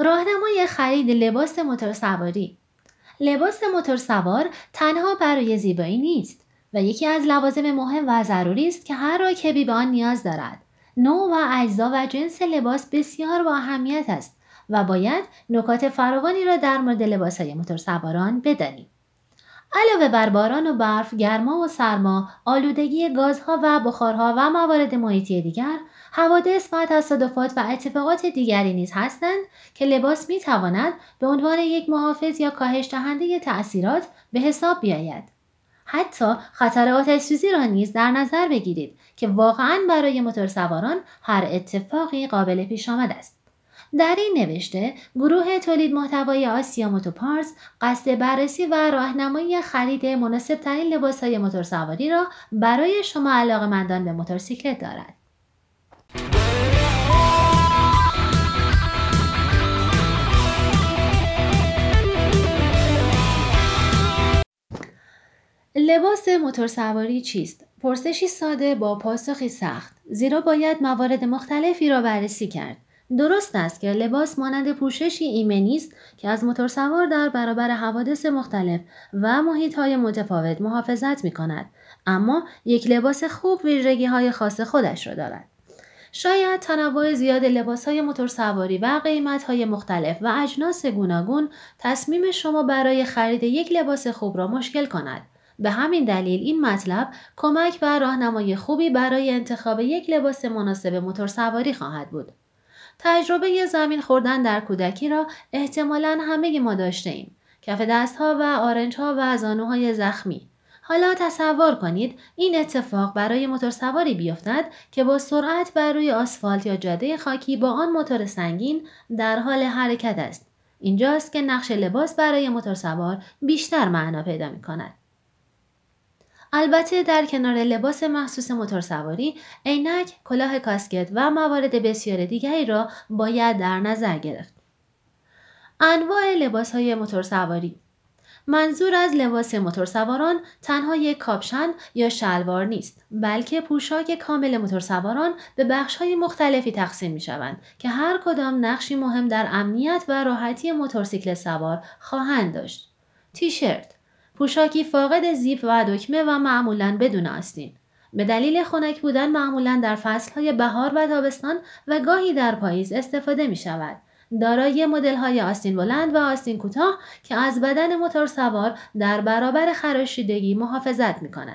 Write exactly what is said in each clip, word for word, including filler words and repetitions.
راهنمای خرید لباس موتورسواری. لباس موتورسوار تنها برای زیبایی نیست و یکی از لوازم مهم و ضروری است که هر راکبی به آن نیاز دارد. نوع و اجزا و جنس لباس بسیار با اهمیت است و باید نکات فراوانی را در مورد لباس‌های موتورسواران بدانیم. علاوه بر باران و برف، گرما و سرما، آلودگی گازها و بخارها و موارد محیطی دیگر، حوادث و تصادفات و اتفاقات دیگری نیز هستند که لباس می‌تواند به عنوان یک محافظ یا کاهش دهنده تأثیرات به حساب بیاید. حتی خطر آتش‌سوزی را نیز در نظر بگیرید که واقعاً برای موتورسواران هر اتفاقی قابل پیش آمد است. در این نوشته گروه تولید محتوای آسیا موتورپارتس قصد بررسی و راهنمایی خرید مناسب‌ترین لباس‌های موتورسواری را برای شما علاقه‌مندان به موتورسیکلت دارد. لباس موتورسواری چیست؟ پرسشی ساده با پاسخی سخت، زیرا باید موارد مختلفی را بررسی کرد. درست است که لباس مانند پوششی ایمنی است که از موتورسوار در برابر حوادث مختلف و محیط‌های متفاوت محافظت می‌کند، اما یک لباس خوب ویژگی‌های خاص خودش را دارد. شاید تنوع زیاد لباس‌های موتورسواری و قیمت‌های مختلف و اجناس گوناگون تصمیم شما برای خرید یک لباس خوب را مشکل کند. به همین دلیل این مطلب کمک و راهنمای خوبی برای انتخاب یک لباس مناسب موتورسواری خواهد بود. تجربه زمین خوردن در کودکی را احتمالاً همه ما داشته ایم. کف دستها و آرنج‌ها و زانوهای زخمی. حالا تصور کنید این اتفاق برای موتورسواری بیفتد که با سرعت بر روی آسفالت یا جاده خاکی با آن موتور سنگین در حال حرکت است. اینجاست که نقش لباس برای موتورسوار بیشتر معنا پیدا می‌کند. البته در کنار لباس مخصوص موتورسواری، عینک، کلاه کاسکت و موارد بسیار دیگری را باید در نظر گرفت. انواع لباس‌های موتورسواری. منظور از لباس موتورسواران تنها یک کاپشن یا شلوار نیست، بلکه پوشاک کامل موتورسواران به بخش‌های مختلفی تقسیم می‌شوند که هر کدام نقشی مهم در امنیت و راحتی موتورسیکلت سوار خواهند داشت. تیشرت پوشاکی فاقد زیپ و دکمه و معمولاً بدون آستین. به دلیل خنک بودن معمولاً در فصل‌های بهار و تابستان و گاهی در پاییز استفاده می‌شود. دارای مدل‌های آستین بلند و آستین کوتاه که از بدن موتورسوار در برابر خراشیدگی محافظت می‌کند.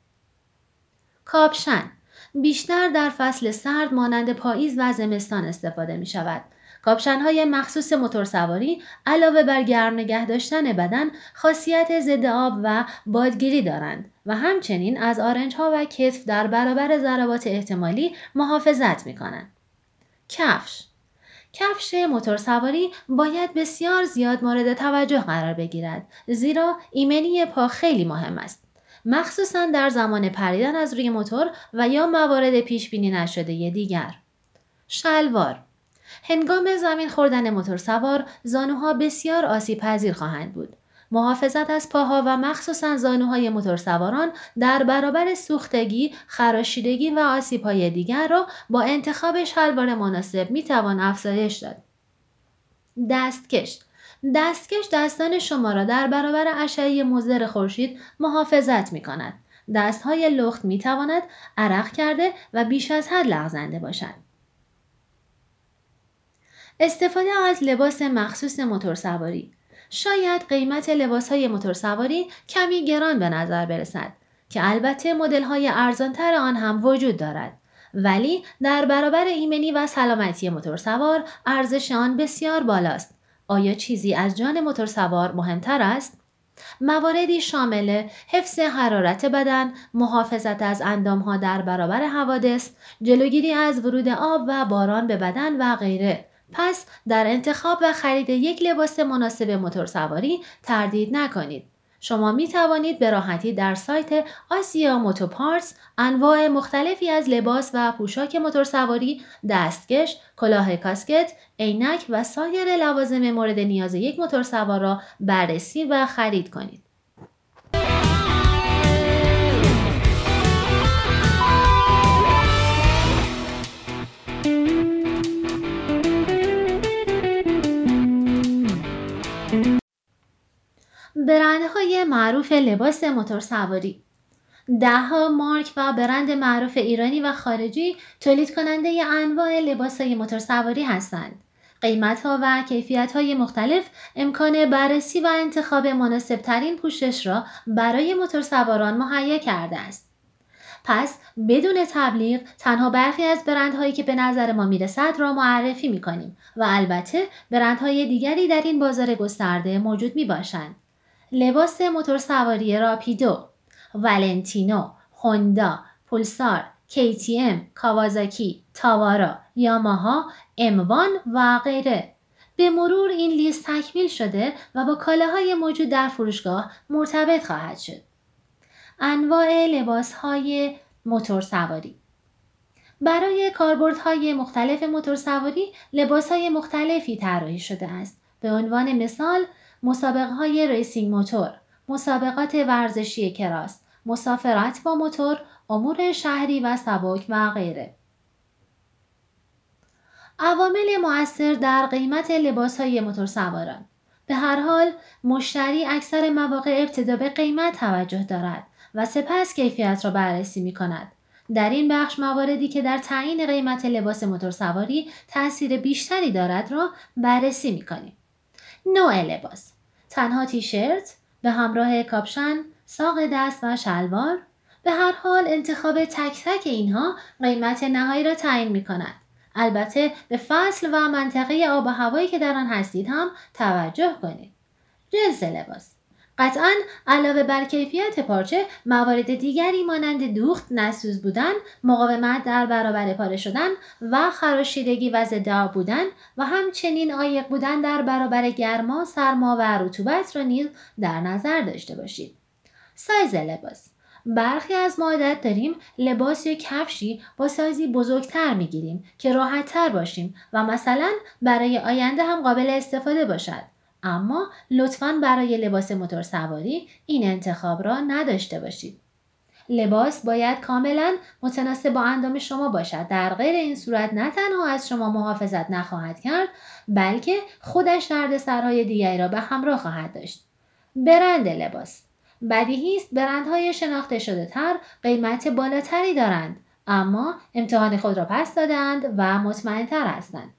کاپشن بیشتر در فصل سرد مانند پاییز و زمستان استفاده می‌شود. کاپشن‌های مخصوص موتورسواری علاوه بر گرم نگه داشتن بدن، خاصیت ضد آب و بادگیری دارند و همچنین از آرنج‌ها و کتف در برابر ضربات احتمالی محافظت می‌کنند. کفش کفش موتورسواری باید بسیار زیاد مورد توجه قرار بگیرد، زیرا ایمنی پا خیلی مهم است، مخصوصاً در زمان پریدن از روی موتور و یا موارد پیش بینی نشده دیگر. شلوار هنگام زمین خوردن موتورسوار، زانوها بسیار آسیب پذیر خواهند بود. محافظت از پاها و مخصوصاً زانوهای موتورسواران در برابر سوختگی، خراشیدگی و آسیب‌های دیگر را با انتخاب شلوار مناسب می‌توان افزایش داد. دستکش دستکش دستان شما را در برابر اشعه مضر خورشید محافظت می‌کند. دست‌های لخت می‌تواند عرق کرده و بیش از حد لغزنده باشد. استفاده از لباس مخصوص موتورسواری. شاید قیمت لباس‌های موتورسواری کمی گران به نظر برسد که البته مدل‌های ارزان‌تر آن هم وجود دارد، ولی در برابر ایمنی و سلامتی موتورسوار ارزش آن بسیار بالاست. آیا چیزی از جان موتورسوار مهمتر است؟ مواردی شامل حفظ حرارت بدن، محافظت از اندام‌ها در برابر حوادث، جلوگیری از ورود آب و باران به بدن و غیره. پس در انتخاب و خرید یک لباس مناسب موتورسواری تردید نکنید. شما می توانید به راحتی در سایت آسیا موتورپارتس انواع مختلفی از لباس و پوشاک موتورسواری، دستکش، کلاه کاسکت، عینک و سایر لوازم مورد نیاز یک موتورسوار را بررسی و خرید کنید. برندهای معروف لباس موتورسواری. دهها مارک و برند معروف ایرانی و خارجی تولید کننده انواع لباسهای موتورسواری هستند. قیمت‌ها و کیفیت‌های مختلف امکان بررسی و انتخاب مناسب‌ترین پوشش را برای موتورسواران مهیا کرده است. پس بدون تبلیغ تنها برخی از برندهایی که به نظر ما میرسد را معرفی می‌کنیم و البته برندهای دیگری در این بازار گسترده موجود میباشند. لباس موتورسواری راپیدو، ولنتینو، هوندا، پولسار، کی تی ام، کاوازاکی، تاوارا، یاماها، اموان و غیره. به مرور این لیست تکمیل شده و با کالاهای موجود در فروشگاه مرتبط خواهد شد. انواع لباس‌های موتورسواری. برای کاربردهای مختلف موتورسواری لباس‌های مختلفی طراحی شده است. به عنوان مثال مسابقه‌های ریسینگ موتور، مسابقات ورزشی کراس، مسافرت با موتور، امور شهری و سبک و غیره. عوامل مؤثر در قیمت لباس‌های موتورسواران. به هر حال مشتری اکثر مواقع ابتدا به قیمت توجه دارد و سپس کیفیت را بررسی می‌کند. در این بخش مواردی که در تعیین قیمت لباس موتورسواری تأثیر بیشتری دارد را بررسی می‌کنیم. نوع لباس: تنها تیشرت به همراه کاپشن، ساق دست و شلوار. به هر حال انتخاب تک تک اینها قیمت نهایی را تعیین می‌کند. البته به فصل و منطقه آب و هوایی که در آن هستید هم توجه کنید. جنس لباس: قطعاً علاوه بر کیفیت پارچه، موارد دیگری مانند دوخت، نسوز بودن، مقاومت در برابر پاره شدن و خراشیدگی و ضد آب بودن و همچنین عایق بودن در برابر گرما، سرما و رطوبت را نیز در نظر داشته باشید. سایز لباس: برخی از ما عادت داریم لباس یا کفشی با سایزی بزرگتر میگیریم که راحت‌تر باشیم و مثلا برای آینده هم قابل استفاده باشد. اما لطفاً برای لباس موتورسواری این انتخاب را نداشته باشید. لباس باید کاملاً متناسب با اندام شما باشد. در غیر این صورت نه تنها از شما محافظت نخواهد کرد، بلکه خودش دردسرهای دیگری را به همراه خواهد داشت. برند لباس: بدیهی است برندهای شناخته شده تر قیمت بالاتری دارند، اما امتحان خود را پس دادند و مطمئن‌تر هستند.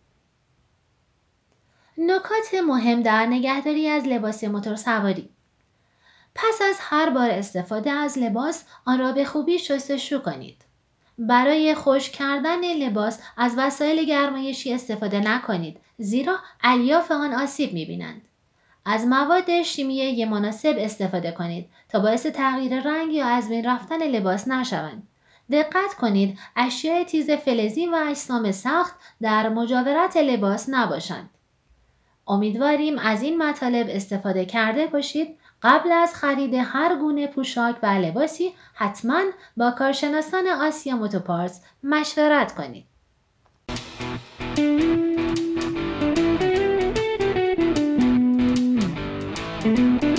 نکات مهم در نگهداری از لباس موتورسواری. پس از هر بار استفاده از لباس آن را به خوبی شستشو کنید. برای خشک کردن لباس از وسایل گرمایشی استفاده نکنید، زیرا الیاف آن آسیب می‌بینند. از مواد شیمیایی مناسب استفاده کنید تا باعث تغییر رنگ یا از بین رفتن لباس نشوند. دقت کنید اشیاء تیز فلزی و اجسام سخت در مجاورت لباس نباشند. امیدواریم از این مطالب استفاده کرده باشید. قبل از خرید هر گونه پوشاک و لباسی حتما با کارشناسان آسیا موتورپارتس مشورت کنید.